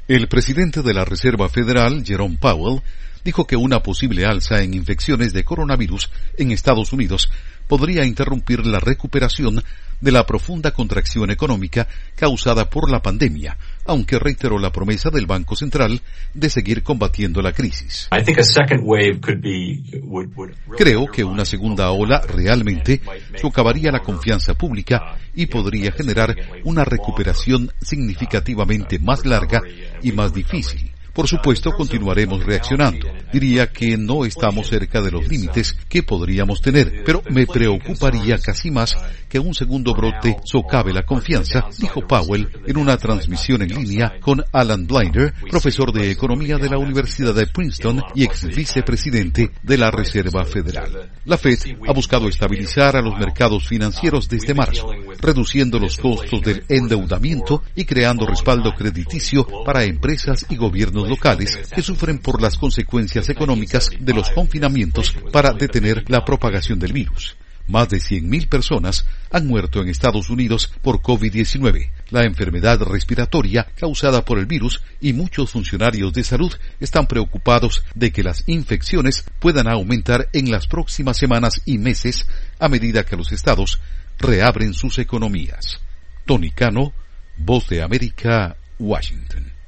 El presidente de la Reserva Federal, Jerome Powell, dijo que una posible alza en infecciones de coronavirus en Estados Unidos podría interrumpir la recuperación de la profunda contracción económica causada por la pandemia, aunque reiteró la promesa del Banco Central de seguir combatiendo la crisis. Creo que una segunda ola realmente socavaría la confianza pública y podría generar una recuperación significativamente más larga y más difícil. Por supuesto, continuaremos reaccionando. Diría que no estamos cerca de los límites que podríamos tener, pero me preocuparía casi más que un segundo brote socave la confianza, dijo Powell en una transmisión en línea con Alan Blinder, profesor de Economía de la Universidad de Princeton y ex vicepresidente de la Reserva Federal. La Fed ha buscado estabilizar a los mercados financieros desde marzo, reduciendo los costos del endeudamiento y creando respaldo crediticio para empresas y gobiernos locales que sufren por las consecuencias económicas de los confinamientos para detener la propagación del virus. Más de 100,000 personas han muerto en Estados Unidos por COVID-19, la enfermedad respiratoria causada por el virus, y muchos funcionarios de salud están preocupados de que las infecciones puedan aumentar en las próximas semanas y meses a medida que los estados reabren sus economías. Tony Cano, Voz de América, Washington.